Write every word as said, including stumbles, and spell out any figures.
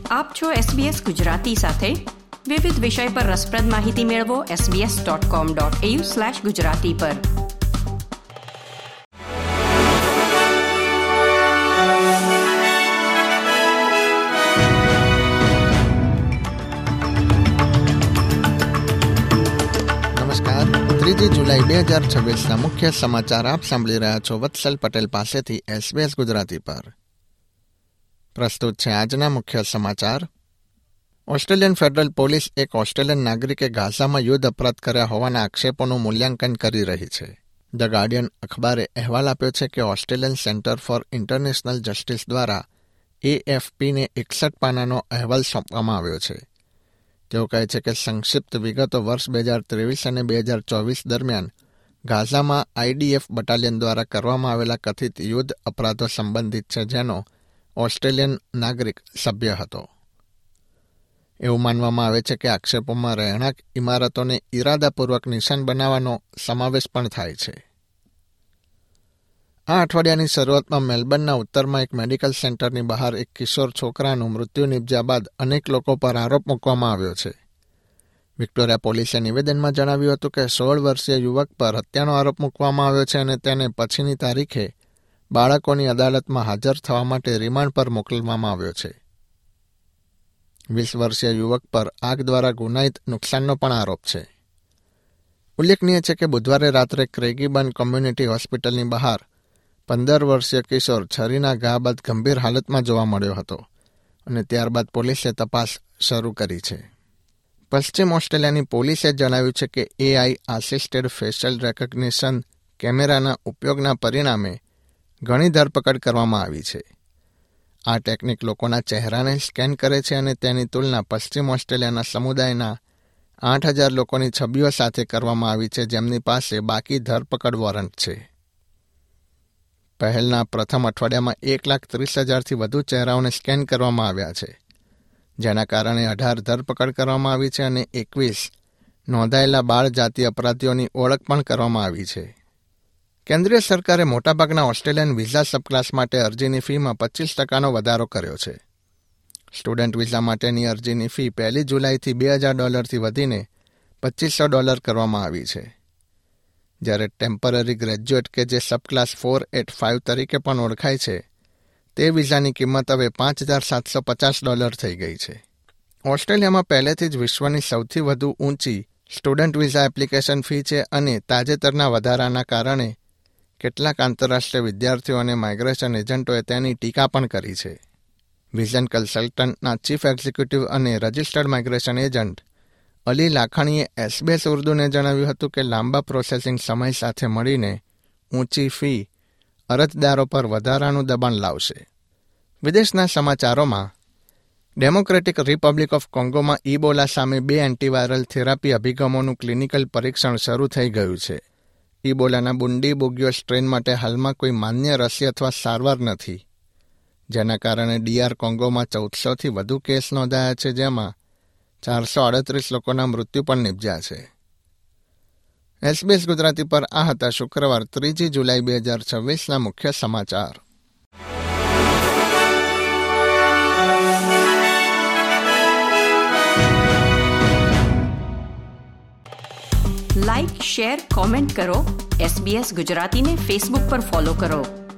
આપ છો એસબીએસ ગુજરાતી સાથે. વિવિધ વિષય પર રસપ્રદ માહિતી મેળવો SBS dot com dot AU slash Gujarati પર. નમસ્કાર. ત્રીજી જુલાઈ બે હજાર છવ્વીસના મુખ્ય સમાચાર આપ સાંભળી રહ્યા છો વત્સલ પટેલ પાસેથી એસબીએસ ગુજરાતી પર. પ્રસ્તુત છે આજના મુખ્ય સમાચાર. ઓસ્ટ્રેલિયન ફેડરલ પોલીસ એક ઓસ્ટ્રેલિયન નાગરિકે ગાઝામાં યુદ્ધ અપરાધ કર્યા હોવાના આક્ષેપોનું મૂલ્યાંકન કરી રહી છે. ધ ગાર્ડિયન અખબારે અહેવાલ આપ્યો છે કે Australian centre for international justice દ્વારા એએફપીને એકસઠ પાનાનો અહેવાલ સોંપવામાં આવ્યો છે. તેઓ કહે છે કે સંક્ષિપ્ત વિગતો વર્ષ બે હજાર ત્રેવીસ અને બે હજાર ચોવીસ દરમિયાન ગાઝામાં આઈડીએફ બટાલિયન દ્વારા કરવામાં આવેલા કથિત યુદ્ધ અપરાધો સંબંધિત છે, જેનો ઓસ્ટ્રેલિયન નાગરિક સભ્ય હતો. એવું માનવામાં આવે છે કે આક્ષેપોમાં રહેણાંક ઇમારતોને ઇરાદાપૂર્વક નિશાન બનાવવાનો સમાવેશ પણ થાય છે. આ અઠવાડિયાની શરૂઆતમાં મેલબર્નના ઉત્તરમાં એક મેડિકલ સેન્ટરની બહાર એક કિશોર છોકરાનું મૃત્યુ નિપજ્યા બાદ અનેક લોકો પર આરોપ મૂકવામાં આવ્યો છે. વિક્ટોરિયા પોલીસે નિવેદનમાં જણાવ્યું હતું કે સોળ વર્ષીય યુવક પર હત્યાનો આરોપ મૂકવામાં આવ્યો છે અને તેને પછીની તારીખે બાળકોની અદાલતમાં હાજર થવા માટે રિમાન્ડ પર મોકલવામાં આવ્યો છે. વીસ વર્ષીય યુવક પર આગ દ્વારા ગુનાહિત નુકસાનનો પણ આરોપ છે. ઉલ્લેખનીય છે કે બુધવારે રાત્રે ક્રેગીબર્ન કોમ્યુનિટી હોસ્પિટલની બહાર પંદર વર્ષીય કિશોર છરીના ઘા બાદ ગંભીર હાલતમાં જોવા મળ્યો હતો અને ત્યારબાદ પોલીસે તપાસ શરૂ કરી છે. પશ્ચિમ ઓસ્ટ્રેલિયાની પોલીસે જણાવ્યું છે કે એઆઈ આસિસ્ટેડ ફેશિયલ રેકગ્નિશન કેમેરાના ઉપયોગના પરિણામે ઘણી ધરપકડ કરવામાં આવી છે. આ ટેકનિક લોકોના ચહેરાને સ્કેન કરે છે અને તેની તુલના પશ્ચિમ ઓસ્ટ્રેલિયાના સમુદાયના આઠ હજાર લોકોની છબીઓ સાથે કરવામાં આવી છે, જેમની પાસે બાકી ધરપકડ વોરંટ છે. પહેલના પ્રથમ અઠવાડિયામાં એક લાખ ત્રીસ હજારથી વધુ ચહેરાઓને સ્કેન કરવામાં આવ્યા છે, જેના કારણે અઢાર ધરપકડ કરવામાં આવી છે અને એકવીસ નોંધાયેલા બાળ જાતિ અપરાધીઓની ઓળખ પણ કરવામાં આવી છે. કેન્દ્રીય સરકારે મોટાભાગના ઓસ્ટ્રેલિયન વિઝા સબક્લાસ માટે અરજીની ફીમાં પચીસ ટકાનો વધારો કર્યો છે. સ્ટુડન્ટ વિઝા માટેની અરજીની ફી પહેલી જુલાઈથી બે હજાર ડોલરથી વધીને પચીસો ડોલર કરવામાં આવી છે, જ્યારે ટેમ્પરરી ગ્રેજ્યુએટ કે જે સબક્લાસ ફોર એટ ફાઇવ તરીકે પણ ઓળખાય છે, તે વિઝાની કિંમત હવે પાંચ હજાર સાતસો પચાસ ડોલર થઈ ગઈ છે. ઓસ્ટ્રેલિયામાં પહેલેથી જ વિશ્વની સૌથી વધુ ઊંચી સ્ટુડન્ટ વિઝા એપ્લિકેશન ફી છે અને તાજેતરના વધારાના કારણે કેટલાક આંતરરાષ્ટ્રીય વિદ્યાર્થીઓ અને માઇગ્રેશન એજન્ટોએ તેની ટીકા પણ કરી છે. વિઝન કન્સલ્ટન્ટના ચીફ એક્ઝિક્યુટિવ અને રજિસ્ટર્ડ માઇગ્રેશન એજન્ટ અલી લાખાણીએ એસબીએસ ઉર્દુને જણાવ્યું હતું કે લાંબા પ્રોસેસિંગ સમય સાથે મળીને ઊંચી ફી અરજદારો પર વધારાનું દબાણ લાવશે. વિદેશના સમાચારોમાં ડેમોક્રેટિક રિપબ્લિક ઓફ કોંગોમાં ઇબોલા સામે બે એન્ટીવાયરલ થેરાપી અભિગમોનું ક્લિનિકલ પરીક્ષણ શરૂ થઈ ગયું છે. ઇબોલાના બુંડી બુગ્યો સ્ટ્રેન માટે હાલમાં કોઈ માન્ય રસી અથવા સારવાર નથી, જેના કારણે ડીઆર કોંગોમાં ચૌદસોથી વધુ કેસ નોંધાયા છે, જેમાં ચારસો આડત્રીસ લોકોના મૃત્યુ પણ નિપજ્યા છે. એસબીએસ ગુજરાતી પર આ હતા શુક્રવાર ત્રીજી જુલાઈ બે હજાર છવ્વીસના મુખ્ય સમાચાર. લાઇક, શેર, કોમેન્ટ કરો. એસબીએસ ગુજરાતીને ફેસબુક પર ફોલો કરો.